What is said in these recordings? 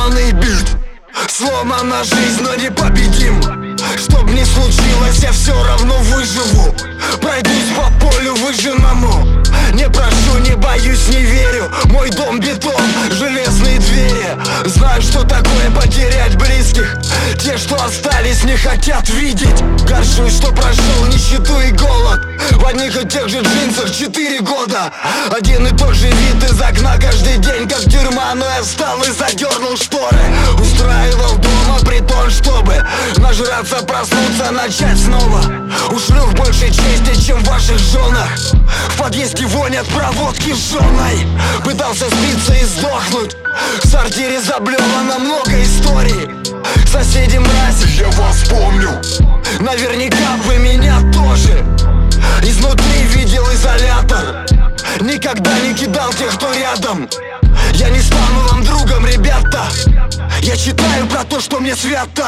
сломанный бит. Сломана жизнь, но не победим. Чтоб не случилось, я все равно выживу. Пройдусь по полю выжженному. Не прошу, не боюсь, не верю. Мой дом бетон, железные двери. Знаю, что такое потерять близких. Те, что остались, не хотят видеть. Горжусь, что прошел нищету и голод. В одних и тех же джинсах 4 года. Один и тот же вид из окна каждый день, как тюрьма. Но я встал и задернул шторы. Устраивал дома притон, чтобы нажраться, проснуться, начать снова. У шлюх больше чести, чем в ваших женах. В подъезде вонят проводки жженой. Пытался спиться и сдохнуть. В сортире заблевано много историй. Соседи мрази, я вас помню. Наверняка вы меня тоже. Изнутри видел изолятор. Никогда не кидал тех, кто рядом. Я не стану вам другом, ребята. Я читаю про то, что мне свято.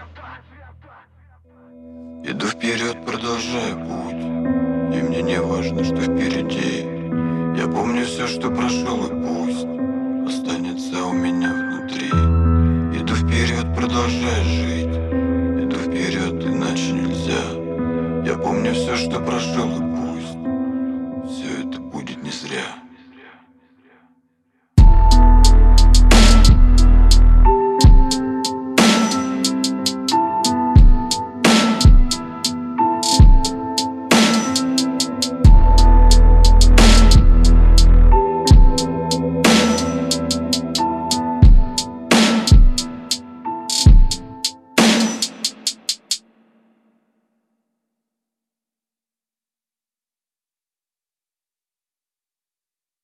Иду вперед, продолжаю путь, и мне не важно, что впереди. Я помню все, что прошел, и пусть останется у меня внутри. Иду вперед, продолжаю жить. Иду вперед, иначе нельзя. Я помню все, что прошел, и пусть все это будет не зря.